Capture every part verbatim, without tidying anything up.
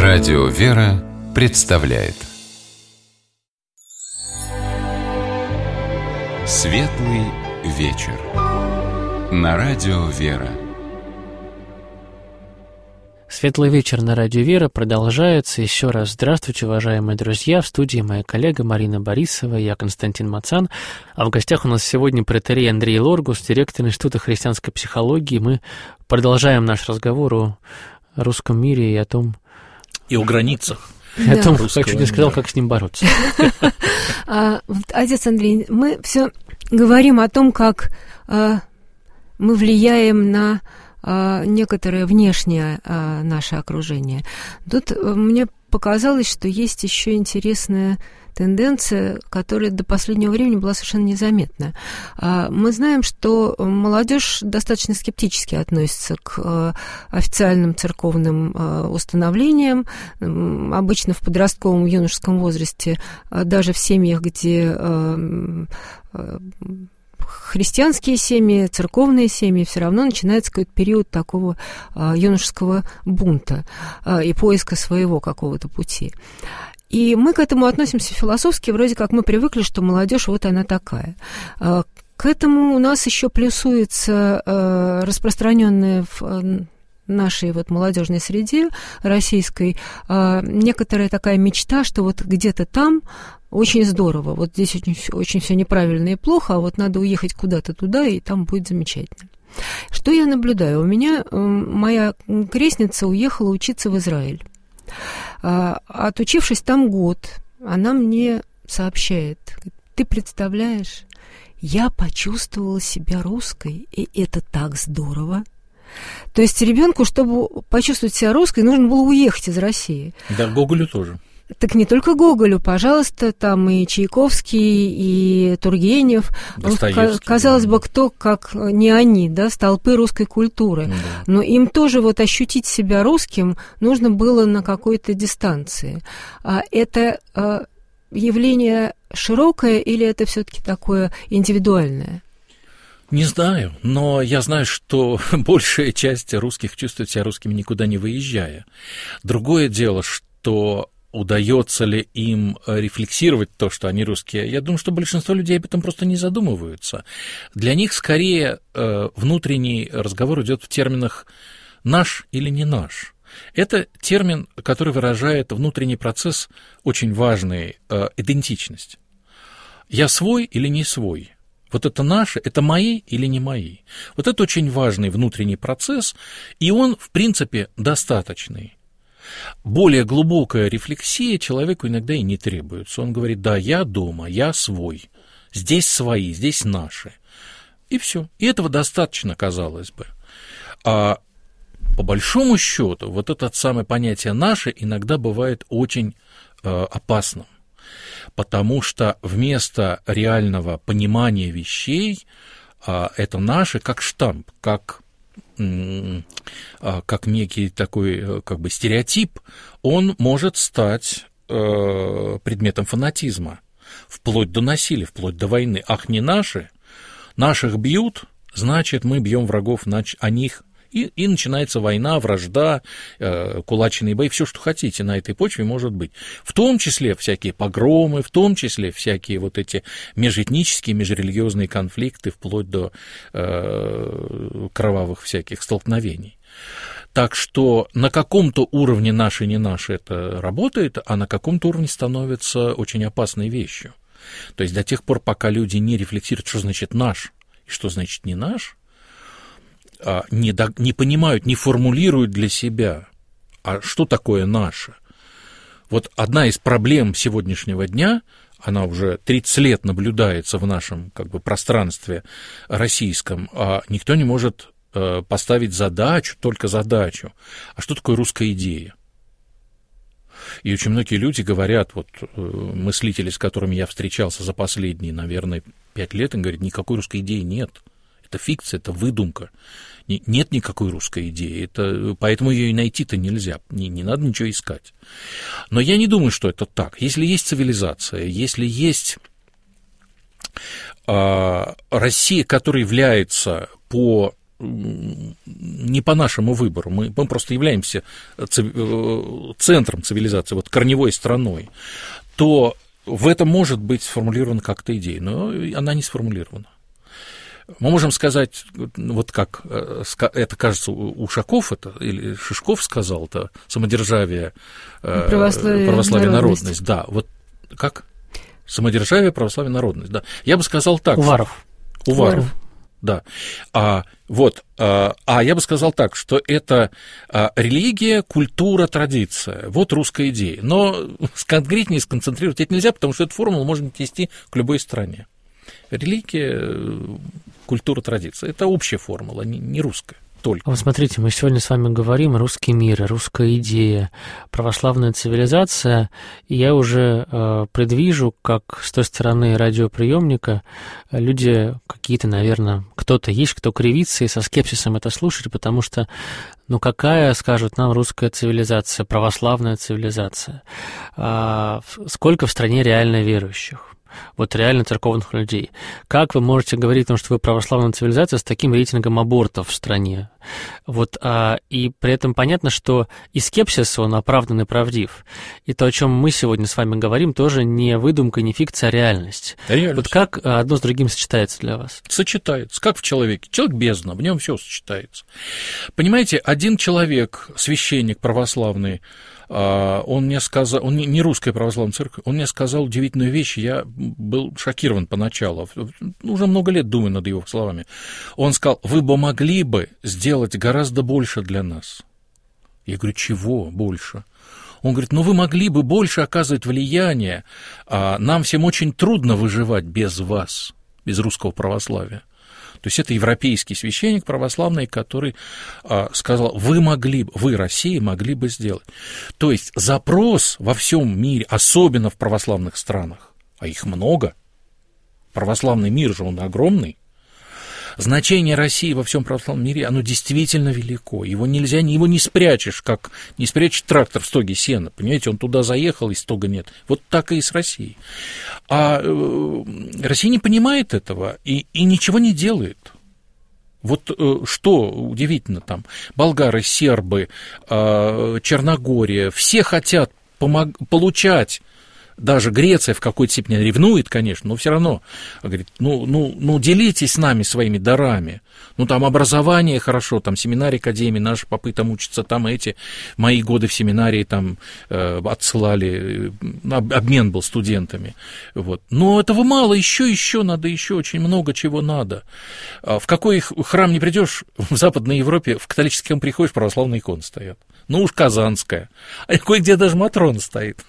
Радио «Вера» представляет Светлый вечер на Радио «Вера». Светлый вечер на Радио «Вера» продолжается. Еще раз здравствуйте, уважаемые друзья. В студии моя коллега Марина Борисова, я Константин Мацан. А в гостях у нас сегодня протоиерей Андрей Лоргус, директор Института христианской психологии. Мы продолжаем наш разговор о русском мире и о том... И о границах. И о том, как чуть не сказал, как с ним бороться. Отец Андрей, мы все говорим о том, как мы влияем на некоторое внешнее наше окружение. Тут мне показалось, что есть еще интересная тенденция, которая до последнего времени была совершенно незаметна. Мы знаем, что молодежь достаточно скептически относится к официальным церковным установлениям. Обычно в подростковом, юношеском возрасте, даже в семьях, где христианские семьи, церковные семьи, все равно начинается какой-то период такого а, юношеского бунта а, и поиска своего какого-то пути. И мы к этому относимся философски, вроде как мы привыкли, что молодежь вот она такая. А, к этому у нас еще плюсуется а, распространенная в а, нашей вот молодежной среде российской а, некоторая такая мечта, что вот где-то там очень здорово, вот здесь очень, очень все неправильно и плохо, а вот надо уехать куда-то туда, и там будет замечательно. Что я наблюдаю? У меня э, моя крестница уехала учиться в Израиль. А, отучившись там год, она мне сообщает: ты представляешь, я почувствовала себя русской, и это так здорово. То есть ребенку, чтобы почувствовать себя русской, нужно было уехать из России. Да, Гоголю тоже. Так не только Гоголю, пожалуйста, там и Чайковский, и Тургенев. Казалось бы, кто, как не они, да, столпы русской культуры. Да. Но им тоже вот ощутить себя русским нужно было на какой-то дистанции. А это а, явление широкое или это все-таки такое индивидуальное? Не знаю, но я знаю, что большая часть русских чувствует себя русскими, никуда не выезжая. Другое дело, что удается ли им рефлексировать то, что они русские, я думаю, что большинство людей об этом просто не задумываются. Для них скорее внутренний разговор идет в терминах «наш» или «не наш». Это термин, который выражает внутренний процесс, очень важный, идентичность. Я свой или не свой? Вот это наши, это мои или не мои? Вот это очень важный внутренний процесс, и он, в принципе, достаточный. Более глубокая рефлексия человеку иногда и не требуется. Он говорит: да, я дома, я свой, здесь свои, здесь наши. И все. И этого достаточно, казалось бы. А по большому счету, вот это самое понятие «наше» иногда бывает очень э, опасным. Потому что вместо реального понимания вещей а, это наше как штамп, как, м- а, как некий такой как бы стереотип, он может стать э, предметом фанатизма, вплоть до насилия, вплоть до войны. Ах, не наши, наших бьют, значит, мы бьем врагов, а них. И, и начинается война, вражда, э, кулачные бои, все, что хотите на этой почве может быть. В том числе всякие погромы, в том числе всякие вот эти межэтнические, межрелигиозные конфликты, вплоть до э, кровавых всяких столкновений. Так что на каком-то уровне наши, не наши это работает, а на каком-то уровне становится очень опасной вещью. То есть до тех пор, пока люди не рефлексируют, что значит наш и что значит не наш, Не, до, не понимают, не формулируют для себя, а что такое наше. Вот одна из проблем сегодняшнего дня, она уже тридцать лет наблюдается в нашем как бы пространстве российском, а никто не может поставить задачу, только задачу, а что такое русская идея. И очень многие люди говорят, вот мыслители, с которыми я встречался за последние, наверное, пять лет, им говорят: никакой русской идеи нет. Это фикция, это выдумка. Нет никакой русской идеи, это, поэтому ее и найти-то нельзя, не, не надо ничего искать. Но я не думаю, что это так. Если есть цивилизация, если есть э, Россия, которая является по не по нашему выбору, мы, мы просто являемся центром цивилизации, вот корневой страной, то в этом может быть сформулирована как-то идея, но она не сформулирована. Мы можем сказать, вот как это, кажется, Ушаков это, или Шишков сказал, это самодержавие, православие, православие народность. народность. Да, вот как? Самодержавие, православие, народность, да. Я бы сказал так. Уваров. Что... Уваров. Уваров. Да. А, вот, а, а я бы сказал так, что это а, религия, культура, традиция. Вот русская идея. Но конкретнее сконцентрировать это нельзя, потому что эту формулу можно отнести к любой стране. Религия, культура, традиция – это общая формула, не русская. Только. Вот смотрите, мы сегодня с вами говорим русский мир, русская идея, православная цивилизация, и я уже э, предвижу, как с той стороны радиоприемника люди какие-то, наверное, кто-то есть, кто кривится и со скепсисом это слушает, потому что, ну какая, скажут нам, русская цивилизация, православная цивилизация, а, сколько в стране реально верующих? Вот реально церковных людей. Как вы можете говорить о том, что вы православная цивилизация с таким рейтингом абортов в стране? Вот, а, и при этом понятно, что и скепсис, он оправдан и правдив. И то, о чем мы сегодня с вами говорим, тоже не выдумка, не фикция, а реальность. реальность. Вот как одно с другим сочетается для вас? Сочетается. Как в человеке. Человек бездна, в нем все сочетается. Понимаете, один человек, священник православный, он мне сказал, он не русская православная церковь, он мне сказал удивительную вещь, я был шокирован поначалу, уже много лет думаю над его словами. Он сказал: вы бы могли бы сделать гораздо больше для нас. Я говорю: чего больше? Он говорит: ну вы могли бы больше оказывать влияние, нам всем очень трудно выживать без вас, без русского православия. То есть это европейский священник православный, который а, сказал: вы могли бы, вы, Россия, могли бы сделать. То есть запрос во всем мире, особенно в православных странах, а их много, православный мир же он огромный, значение России во всем православном мире, оно действительно велико. Его нельзя, его не спрячешь, как не спрячешь трактор в стоге сена. Понимаете, он туда заехал, и стога нет. Вот так и с Россией. А э, Россия не понимает этого и, и ничего не делает. Вот э, что удивительно там, болгары, сербы, э, Черногория, все хотят помог, получать. Даже Греция в какой-то степени ревнует, конечно, но все равно говорит: ну, ну, ну, делитесь с нами своими дарами. Ну, там образование хорошо, там семинарии, академии, наши попы там учатся, там эти, мои годы в семинарии там э, отсылали, обмен был студентами. Вот. Но этого мало, еще, еще надо, еще очень много чего надо. В какой храм не придешь в Западной Европе, в католический храм приходишь, православные иконы стоят. Ну уж Казанская, а кое-где даже Матрона стоит.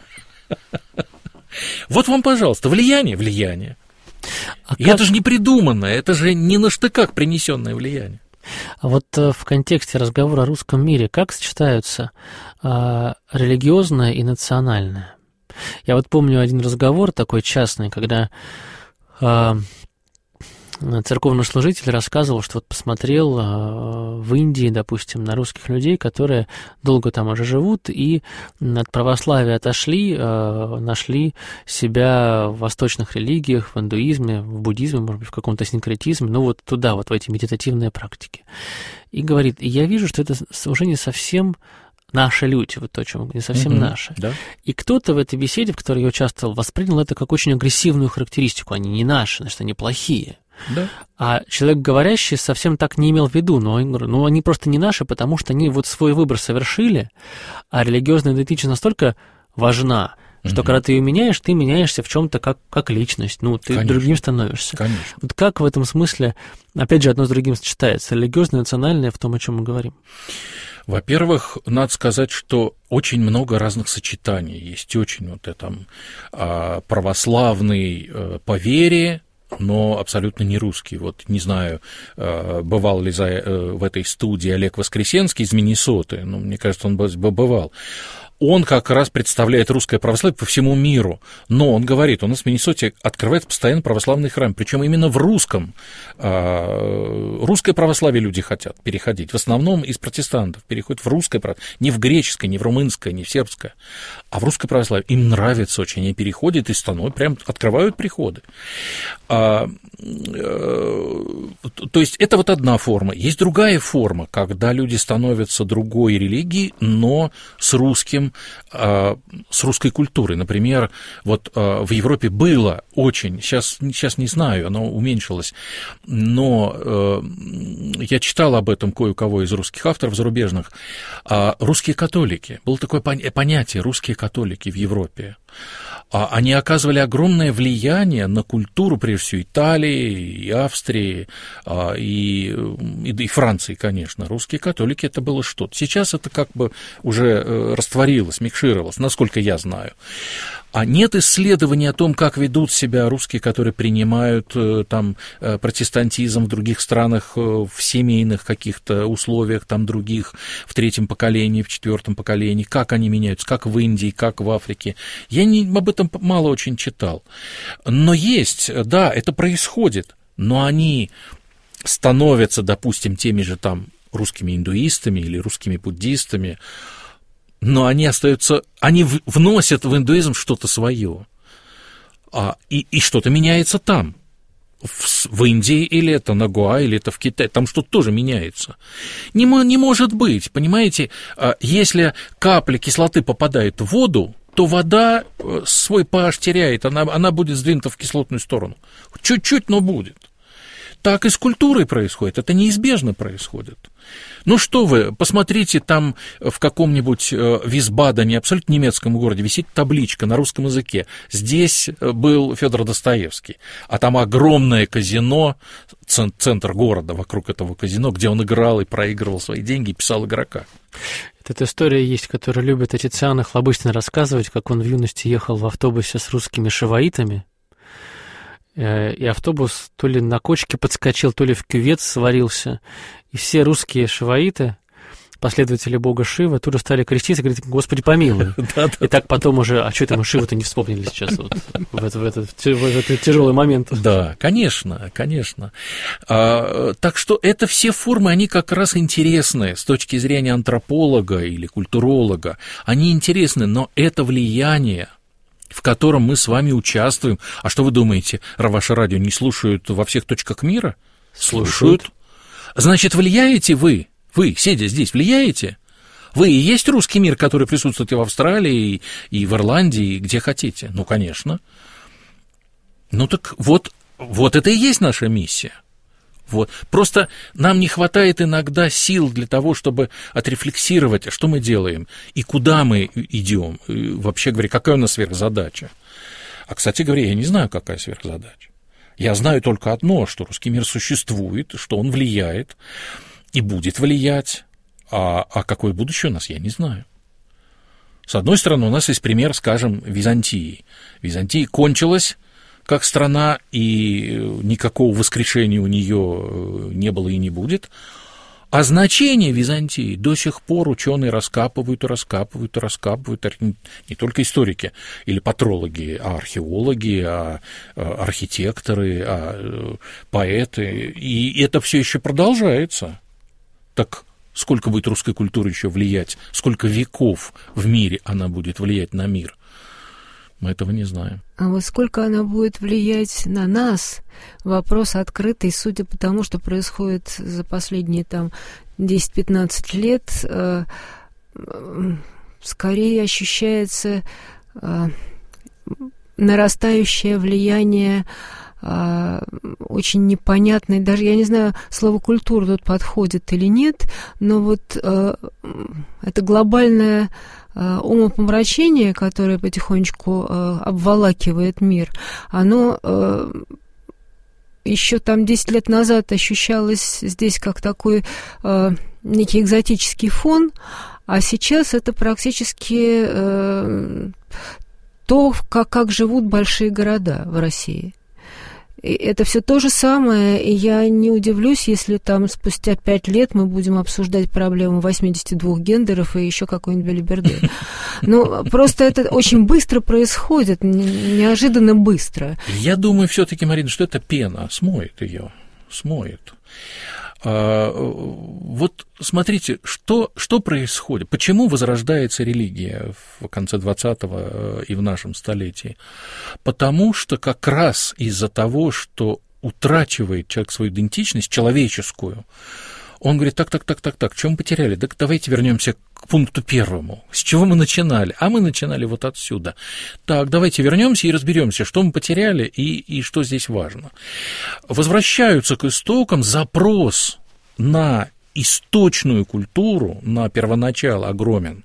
Вот вам, пожалуйста, влияние, влияние. А и как... это же не придуманное, это же не на штыках принесенное влияние. А вот в контексте разговора о русском мире как сочетаются а, религиозное и национальное? Я вот помню один разговор такой частный, когда а, церковный служитель рассказывал, что вот посмотрел в Индии, допустим, на русских людей, которые долго там уже живут, и от православия отошли, нашли себя в восточных религиях, в индуизме, в буддизме, может быть, в каком-то синкретизме, ну вот туда, вот в эти медитативные практики. И говорит: я вижу, что это уже не совсем наши люди, вот то, о чем не совсем mm-hmm. наши. Да. И кто-то в этой беседе, в которой я участвовал, воспринял это как очень агрессивную характеристику. Они не наши, значит, они плохие. Да. А человек, говорящий, совсем так не имел в виду, но ну, они просто не наши, потому что они вот свой выбор совершили, а религиозная идентичность настолько важна, что угу. когда ты ее меняешь, ты меняешься в чем-то как, как личность, ну, ты Конечно. другим становишься. Конечно. Вот как в этом смысле, опять же, одно с другим сочетается, религиозное, национальное в том, о чем мы говорим? Во-первых, надо сказать, что очень много разных сочетаний есть, очень вот это там православный по вере, но абсолютно не русский. Вот не знаю, бывал ли за, в этой студии Олег Воскресенский из Миннесоты, но мне кажется, он бы бывал. он как раз представляет русское православие по всему миру. Но он говорит, у нас в Миннесоте открывается постоянно православный храм, причем именно в русском. Русское православие люди хотят переходить. В основном из протестантов переходят в русское православие. Не в греческое, не в румынское, не в сербское, а в русское православие. Им нравится очень. Они переходят и становятся, прям открывают приходы. То есть это вот одна форма. Есть другая форма, когда люди становятся другой религией, но с русским, с русской культурой. Например, вот в Европе было очень, сейчас, сейчас не знаю, оно уменьшилось, но я читал об этом кое-кого из русских авторов зарубежных. Русские католики. Было такое понятие «русские католики» в Европе. Они оказывали огромное влияние на культуру, прежде всего, Италии, и Австрии, и, и Франции, конечно. Русские католики – это было что-то. Сейчас это как бы уже растворилось, микшировалось, насколько я знаю. А нет исследований о том, как ведут себя русские, которые принимают там протестантизм в других странах, в семейных каких-то условиях, там других, в третьем поколении, в четвертом поколении, как они меняются, как в Индии, как в Африке. Я не, об этом мало очень читал. Но есть, да, это происходит, но они становятся, допустим, теми же там русскими индуистами или русскими буддистами, но они остаются, они вносят в индуизм что-то свое, а, и, и что-то меняется там, в, в Индии, или это на Гоа, или это в Китае, там что-то тоже меняется. Не, не может быть, понимаете, если капля кислоты попадает в воду, то вода свой pH теряет, она, она будет сдвинута в кислотную сторону. Чуть-чуть, но будет. Так и с культурой происходит, это неизбежно происходит. Ну что вы, посмотрите, там в каком-нибудь Висбадене, абсолютно немецком городе, висит табличка на русском языке. Здесь был Федор Достоевский, а там огромное казино, центр города вокруг этого казино, где он играл и проигрывал свои деньги и писал игрока. Эта история есть, которую любит Тициан Охлобыстин рассказывать, как он в юности ехал в автобусе с русскими шиваитами, и автобус то ли на кочке подскочил, то ли в кювет сварился, и все русские шиваиты, последователи бога Шивы, тут же стали креститься и говорить: «Господи, помилуй». И так потом уже, а что это мы Шиву-то не вспомнили сейчас вот, в, это, в, этот, в этот тяжелый момент. Да, конечно, конечно. А, так что это все формы, они как раз интересны с точки зрения антрополога или культуролога. Они интересны, но это влияние, в котором мы с вами участвуем. А что вы думаете, ваше радио не слушают во всех точках мира? Слушают. слушают. Значит, влияете вы? Вы, сидя здесь, влияете? Вы и есть русский мир, который присутствует и в Австралии, и в Ирландии, и где хотите? Ну, конечно. Ну, так вот, вот это и есть наша миссия. Вот. Просто нам не хватает иногда сил для того, чтобы отрефлексировать, что мы делаем и куда мы идем. И вообще говоря, какая у нас сверхзадача. А, кстати говоря, я не знаю, какая сверхзадача. Я знаю только одно, что русский мир существует, что он влияет и будет влиять, а, а какое будущее у нас, я не знаю. С одной стороны, у нас есть пример, скажем, Византии. Византия кончилась как страна, и никакого воскрешения у нее не было и не будет. А значение Византии до сих пор ученые раскапывают и раскапывают и раскапывают, не только историки или патрологи, а археологи, а архитекторы, а поэты, и это все еще продолжается. Так сколько будет русской культура еще влиять, сколько веков в мире она будет влиять на мир? Мы этого не знаем. А вот сколько она будет влиять на нас, вопрос открытый, судя по тому, что происходит за последние там десять-пятнадцать лет, э, э, скорее ощущается э, нарастающее влияние э, очень непонятной, даже я не знаю, слово «культура» тут подходит или нет, но вот э, это глобальное умопомрачение, которое потихонечку э, обволакивает мир, оно э, еще там десять лет назад ощущалось здесь как такой э, некий экзотический фон, а сейчас это практически э, то, как, как живут большие города в России. И это все то же самое, и я не удивлюсь, если там спустя пять лет мы будем обсуждать проблему восьмидесяти двух гендеров и еще какой-нибудь белиберды. Ну, просто это очень быстро происходит, неожиданно быстро. Я думаю, все-таки, Марина, что это пена, смоет ее, смоет. А, вот смотрите, что, что происходит, почему возрождается религия в конце двадцатого и в нашем столетии? Потому что как раз из-за того, что утрачивает человек свою идентичность человеческую, он говорит, так, так, так, так, так, что мы потеряли? Так давайте вернемся к пункту первому. С чего мы начинали? А мы начинали вот отсюда. Так, давайте вернемся и разберемся, что мы потеряли и, и что здесь важно. Возвращаются к истокам, запрос на источную культуру, на первоначало огромен.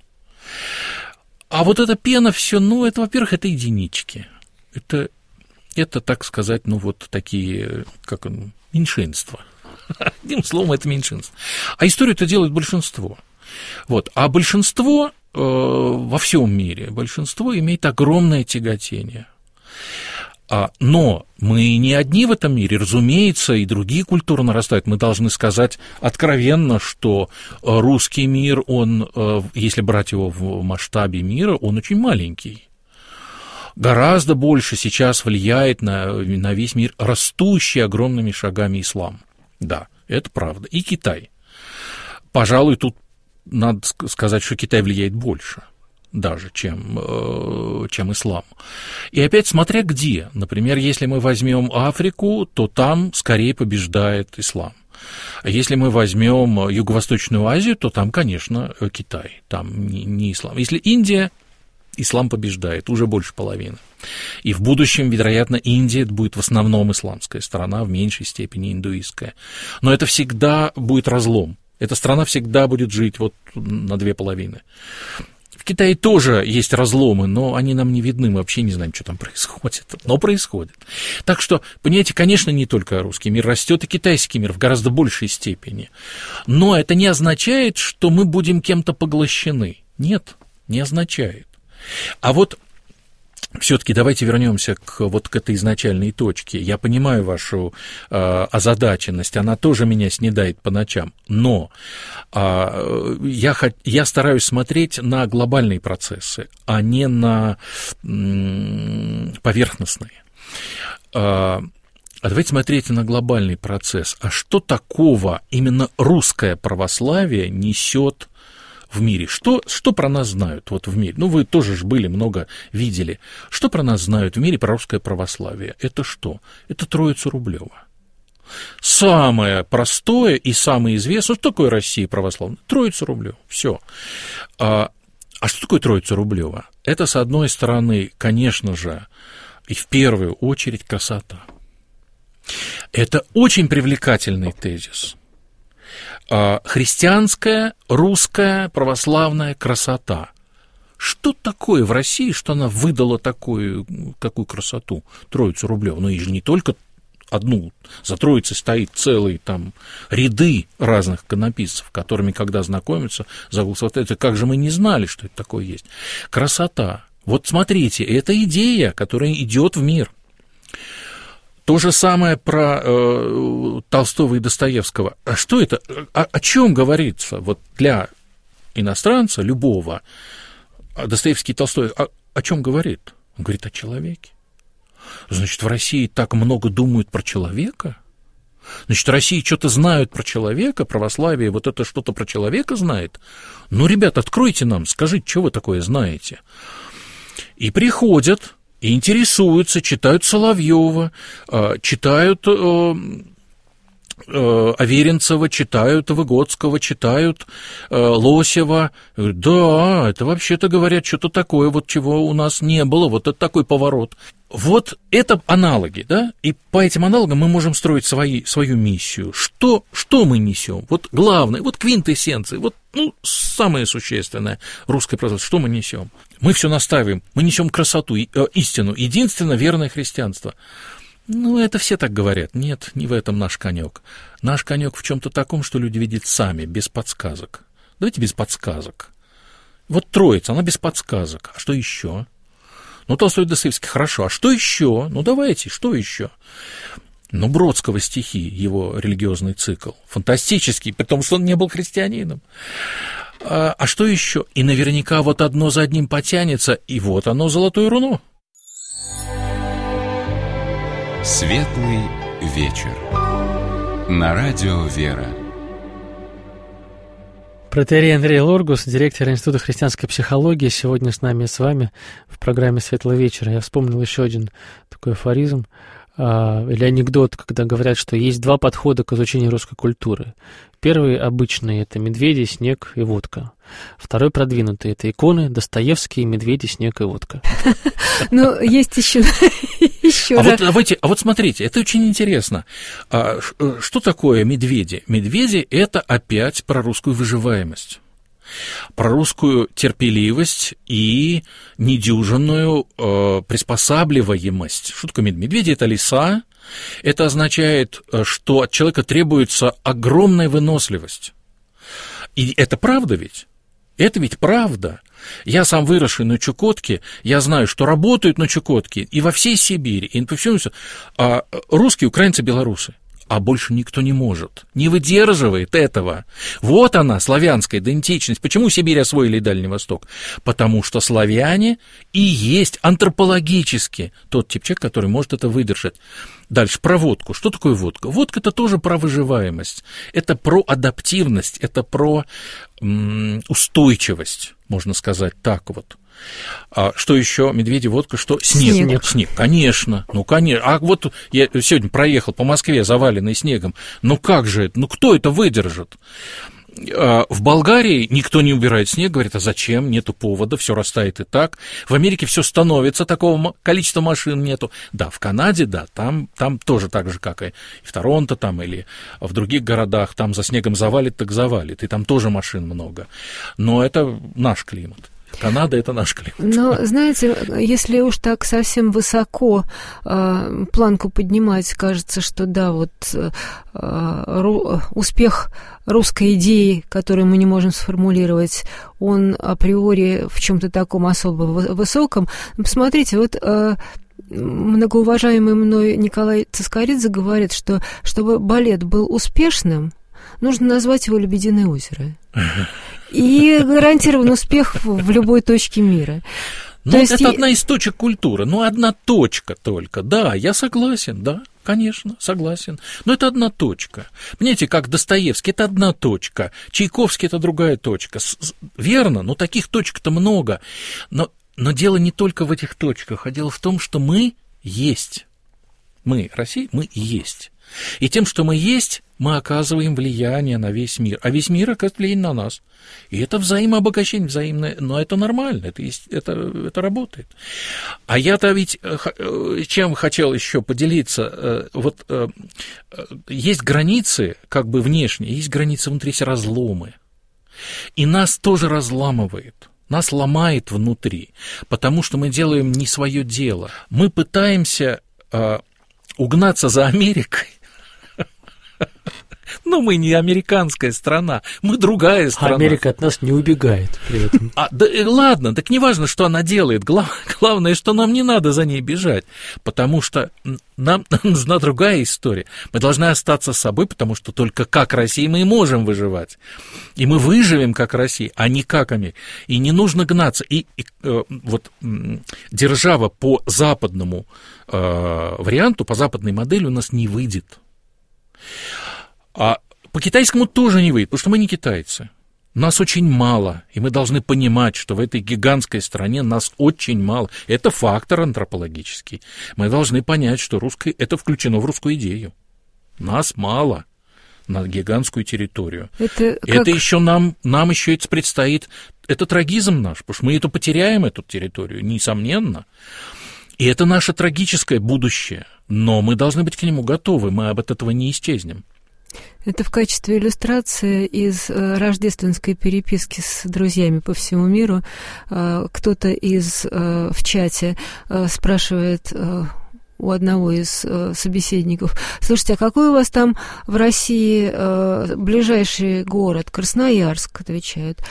А вот эта пена все, ну, это, во-первых, это единички. Это, это, так сказать, ну, вот такие, как он, меньшинства. Одним словом, это меньшинство. А историю-то делает большинство. Вот. А большинство э, во всем мире, большинство имеет огромное тяготение. А, но мы не одни в этом мире, разумеется, и другие культуры нарастают. Мы должны сказать откровенно, что русский мир, он, э, если брать его в масштабе мира, он очень маленький. Гораздо больше сейчас влияет на, на весь мир растущий огромными шагами ислам. Да, это правда. И Китай. Пожалуй, тут надо сказать, что Китай влияет больше даже, чем, чем ислам. И опять смотря где. Например, если мы возьмем Африку, то там скорее побеждает ислам. А если мы возьмем Юго-Восточную Азию, то там, конечно, Китай, там не, не ислам. Если Индия, ислам побеждает, уже больше половины. И в будущем, вероятно, Индия будет в основном исламская страна, в меньшей степени индуистская. Но это всегда будет разлом. Эта страна всегда будет жить вот на две половины. В Китае тоже есть разломы, но они нам не видны, мы вообще не знаем, что там происходит. Но происходит. Так что, понимаете, конечно, не только русский мир растет, и китайский мир в гораздо большей степени. Но это не означает, что мы будем кем-то поглощены. Нет, не означает. А вот все-таки давайте вернемся к, вот к этой изначальной точке. Я понимаю вашу э, озадаченность, она тоже меня снедает по ночам, но э, я, я стараюсь смотреть на глобальные процессы, а не на м, поверхностные. Э, а давайте смотреть на глобальный процесс. А что такого именно русское православие несет в мире? Что, что про нас знают вот в мире? Ну, вы тоже же были, много видели. Что про нас знают в мире про русское православие? Это что? Это Троица Рублева. Самое простое и самое известное, что такое Россия православная? Троица Рублева. Все. А, а что такое Троица Рублева? Это, с одной стороны, конечно же, и в первую очередь красота. Это очень привлекательный тезис. Христианская, русская, православная красота. Что такое в России, что она выдала такую, такую красоту, Троицу Рублеву? Ну, и же не только одну, за Троицей стоит целые там ряды разных иконописцев, которыми, когда знакомятся, загласовывают, как же мы не знали, что это такое есть. Красота. Вот смотрите, это идея, которая идет в мир. То же самое про э, Толстого и Достоевского. А что это? О, о чем говорится? Вот для иностранца, любого, Достоевский и Толстой о, о чем говорит? Он говорит о человеке. Значит, в России так много думают про человека? Значит, в России что-то знают про человека, православие, вот это что-то про человека знает? Ну, ребят, откройте нам, скажите, что вы такое знаете? И приходят... И интересуются, читают Соловьева, читают Аверинцева, читают Выгодского, читают Лосева. Да, это вообще-то говорят что-то такое, вот чего у нас не было, вот это такой поворот. Вот это аналоги, да, и по этим аналогам мы можем строить свои, свою миссию. Что, что мы несем? Вот главное, вот квинтэссенция, вот ну, самое существенное русское православие, что мы несем? Мы все наставим, мы несем красоту, истину, единственно верное христианство. Ну, это все так говорят. Нет, не в этом наш конек. Наш конек в чем-то таком, что люди видят сами, без подсказок. Давайте без подсказок. Вот Троица, она без подсказок. А что еще? Ну, Толстой и Достоевский, хорошо. А что еще? Ну, давайте, что еще? Ну, Бродского стихи, его религиозный цикл. Фантастический, при том, что он не был христианином. А, а что еще? И наверняка вот одно за одним потянется, и вот оно, золотое руно. Светлый вечер. На радио «Вера». Протоиерей Андрей Лоргус, директор Института христианской психологии, сегодня с нами и с вами в программе «Светлый вечер». Я вспомнил еще один такой афоризм или анекдот, когда говорят, что есть два подхода к изучению русской культуры. Первый обычный – это медведи, снег и водка. Второй продвинутый – это иконы, Достоевский, медведи, снег и водка. Ну, есть еще... А вот, давайте, а вот смотрите, это очень интересно. А, что такое медведи? Медведи – это опять про русскую выживаемость, про русскую терпеливость и недюжинную э, приспосабливаемость. Что такое медведи? Медведи – это лиса. Это означает, что от человека требуется огромная выносливость. И это правда ведь? Это ведь правда. Я сам выросший на Чукотке, я знаю, что работают на Чукотке и во всей Сибири, и по всему, а русские, украинцы, белорусы. А больше никто не может, не выдерживает этого. Вот она, славянская идентичность. Почему Сибирь освоили и Дальний Восток? Потому что славяне и есть антропологически тот тип человека, который может это выдержать. Дальше, про водку. Что такое водка? Водка – это тоже про выживаемость, это про адаптивность, это про м- устойчивость, можно сказать так вот. А что еще? Медведи, водка, что? Снег. Снег. Снег, конечно. Ну, конечно. А вот я сегодня проехал по Москве, заваленный снегом. Ну, как же это? Ну, кто это выдержит? В Болгарии никто не убирает снег, говорит, а зачем? Нету повода, все растает и так. В Америке все становится, такого количества машин нету. Да, в Канаде, да, там, там тоже так же, как и в Торонто там, или в других городах, там за снегом завалит, так завалит, и там тоже машин много. Но это наш климат. Канада – это наш климат. Но, знаете, если уж так совсем высоко э, планку поднимать, кажется, что да, вот э, ру, успех русской идеи, которую мы не можем сформулировать, он априори в чем-то таком особо высоком. Посмотрите, вот... Э, многоуважаемый мной Николай Цискоридзе говорит, что чтобы балет был успешным, нужно назвать его «Лебединое озеро». И гарантирован успех в любой точке мира. Ну, это есть... одна из точек культуры, ну, одна точка только. Да, я согласен, да, конечно, согласен. Но это одна точка. Понимаете, как Достоевский – это одна точка, Чайковский – это другая точка. Верно, но таких точек-то много. Но, но дело не только в этих точках, а дело в том, что мы есть. Мы, Россия, мы есть. И тем, что мы есть, мы оказываем влияние на весь мир, а весь мир оказывает влияние на нас. И это взаимообогащение, взаимное, но это нормально, это, есть, это, это работает. А я-то ведь чем хотел еще поделиться, вот есть границы, как бы внешние, есть границы внутри, есть разломы. И нас тоже разламывает. Нас ломает внутри, потому что мы делаем не свое дело. Мы пытаемся угнаться за Америкой. Но мы не американская страна, мы другая страна. Америка от нас не убегает при этом. А, да, ладно, так не важно, что она делает. Глав, главное, что нам не надо за ней бежать, потому что нам, нам нужна другая история. Мы должны остаться с собой, потому что только как Россия мы и можем выживать. И мы выживем как Россия, а не как Америка. И не нужно гнаться. И, и э, вот э, держава по западному э, варианту, по западной модели у нас не выйдет. А по китайскому тоже не выйдет, потому что мы не китайцы. Нас очень мало, и мы должны понимать, что в этой гигантской стране нас очень мало. Это фактор антропологический. Мы должны понять, что русское, это включено в русскую идею. Нас мало на гигантскую территорию. Это, как... это еще нам, нам еще это предстоит. Это трагизм наш, потому что мы эту потеряем, эту территорию, несомненно. И это наше трагическое будущее. Но мы должны быть к нему готовы, мы об этого не исчезнем. Это в качестве иллюстрации из э, рождественской переписки с друзьями по всему миру. Э, кто-то из э, в чате э, спрашивает э, у одного из э, собеседников: слушайте, а какой у вас там в России э, ближайший город? Красноярск, отвечают.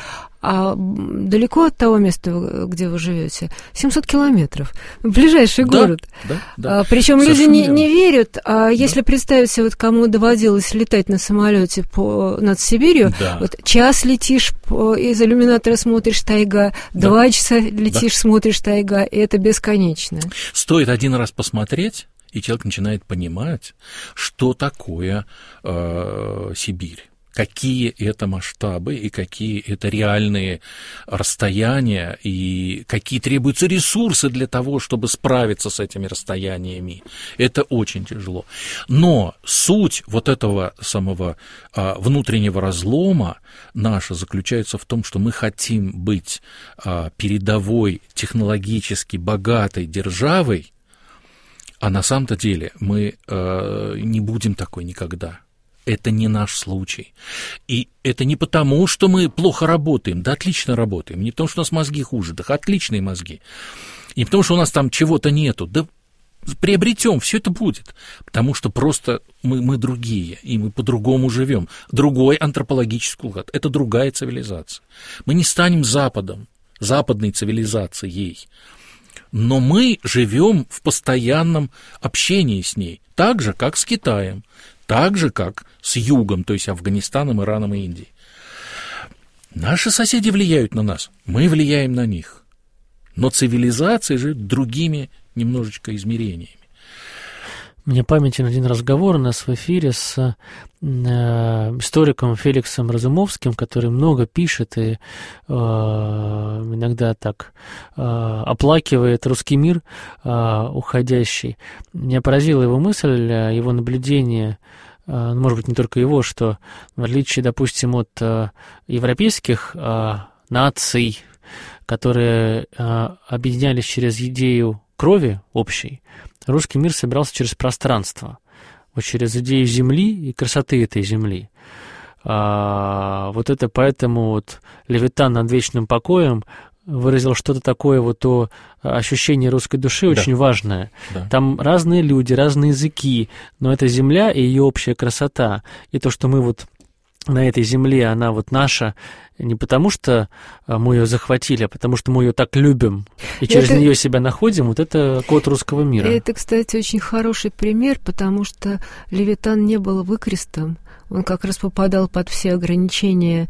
А далеко от того места, где вы живете, семьсот километров, ближайший да, город. Да, да. А, причем люди не, не верят. А если да. представить себе, вот кому доводилось летать на самолете по, над Сибирью, да. вот час летишь по, из иллюминатора, смотришь тайга, да. два часа летишь, да. смотришь тайга, и это бесконечно. Стоит один раз посмотреть, и человек начинает понимать, что такое э, Сибирь. Какие это масштабы и какие это реальные расстояния, и какие требуются ресурсы для того, чтобы справиться с этими расстояниями. Это очень тяжело. Но суть вот этого самого а, внутреннего разлома наша заключается в том, что мы хотим быть а, передовой, технологически богатой державой, а на самом-то деле мы а, не будем такой никогда. Это не наш случай. И это не потому, что мы плохо работаем, да отлично работаем, не потому, что у нас мозги хуже, да отличные мозги, не потому, что у нас там чего-то нету, да приобретем, все это будет, потому что просто мы, мы другие, и мы по-другому живем. Другой антропологический уклад, это другая цивилизация. Мы не станем Западом, западной цивилизацией, но мы живем в постоянном общении с ней, так же, как с Китаем, так же, как с Югом, то есть Афганистаном, Ираном и Индией. Наши соседи влияют на нас, мы влияем на них. Но цивилизации живут другими немножечко измерениями. Мне памятен один разговор у нас в эфире с э, историком Феликсом Разумовским, который много пишет и э, иногда так э, оплакивает русский мир э, уходящий. Меня поразила его мысль, его наблюдение, э, может быть, не только его, что в отличие, допустим, от э, европейских э, наций, которые э, объединялись через идею крови общей, русский мир собирался через пространство, вот через идею земли и красоты этой земли. А, вот это поэтому вот Левитан над вечным покоем выразил что-то такое, вот то ощущение русской души очень да. важное. Да. Там разные люди, разные языки, но это земля и ее общая красота. И то, что мы вот на этой земле, она вот наша, не потому что мы ее захватили, а потому что мы ее так любим и через это... нее себя находим, вот это код русского мира. Это, кстати, очень хороший пример, потому что Левитан не был выкрестом. Он как раз попадал под все ограничения,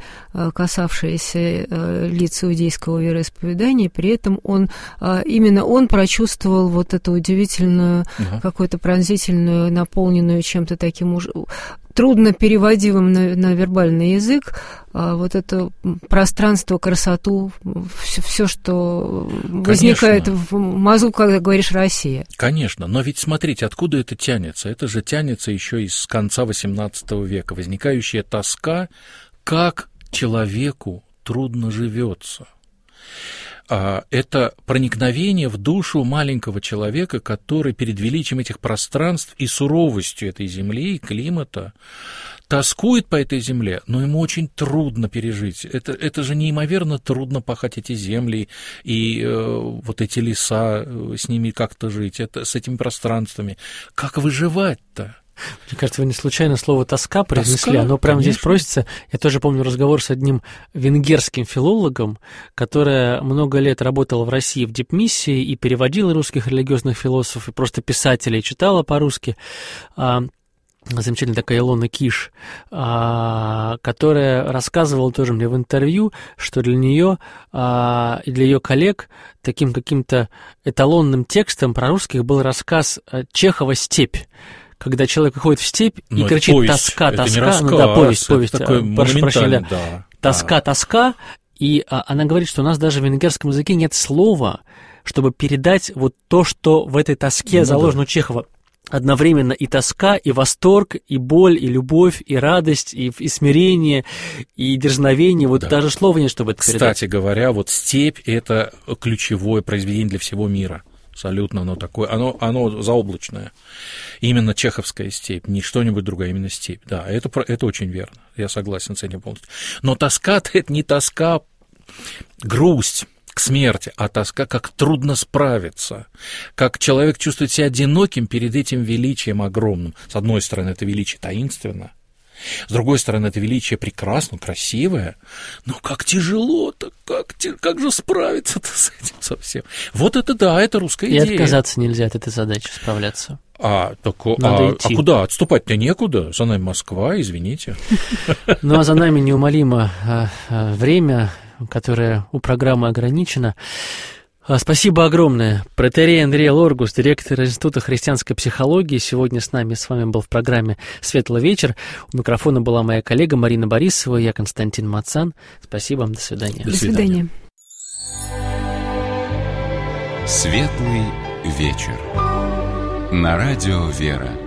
касавшиеся лиц иудейского вероисповедания, при этом он, именно он прочувствовал вот эту удивительную, угу. какую-то пронзительную, наполненную чем-то таким уж трудно переводимым на, на вербальный язык, вот это пространство, красоту, все, все что Конечно. возникает в мозгу, когда говоришь «Россия». Конечно, но ведь смотрите, откуда это тянется? Это же тянется еще из конца восемнадцатого века. Возникающая тоска, как человеку трудно живется. Это проникновение в душу маленького человека, который перед величием этих пространств и суровостью этой земли и климата тоскует по этой земле, но ему очень трудно пережить. Это, это же неимоверно трудно пахать эти земли и э, вот эти леса, с ними как-то жить, это, с этими пространствами. Как выживать-то? Мне кажется, вы не случайно слово «тоска» произнесли, тоска? Оно прямо Конечно. Здесь просится. Я тоже помню разговор с одним венгерским филологом, которая много лет работала в России в дипмиссии и переводила русских религиозных философов, и просто писателей читала по-русски. Замечательная такая Илона Киш, которая рассказывала тоже мне в интервью, что для нее и для ее коллег таким каким-то эталонным текстом про русских был рассказ Чехова «Степь», когда человек выходит в степь и Но кричит «тоска, это тоска», рассказ, ну да, повесть, повесть, прошу прощения, да. «тоска, тоска», и а, она говорит, что у нас даже в венгерском языке нет слова, чтобы передать вот то, что в этой тоске ну, заложено да. у Чехова. Одновременно и тоска, и восторг, и боль, и любовь, и радость, и, и смирение, и дерзновение. Вот да. даже слова нет, чтобы это Кстати передать. Кстати говоря, вот «Степь» — это ключевое произведение для всего мира. Абсолютно оно такое, оно, оно заоблачное. Именно чеховская степь, не что-нибудь другое, именно степь. Да, это, это очень верно, я согласен с этим полностью. Но тоска-то это не тоска, грусть к смерти, а тоска, как трудно справиться, как человек чувствует себя одиноким перед этим величием огромным. С одной стороны, это величие таинственно, С другой стороны, это величие прекрасно, красивое, но как тяжело-то, как, как же справиться-то с этим совсем? Вот это да, это русская идея. И отказаться нельзя от этой задачи, справляться. А, так, Надо а, идти. а куда? Отступать-то некуда, за нами Москва, извините. Ну, а за нами неумолимо время, которое у программы ограничено. Спасибо огромное. Протоиерей Андрей Лоргус, директор Института христианской психологии, сегодня с нами, с вами был в программе «Светлый вечер». У микрофона была моя коллега Марина Борисова, я Константин Мацан. Спасибо, до свидания. До свидания. «Светлый вечер» на радио «Вера».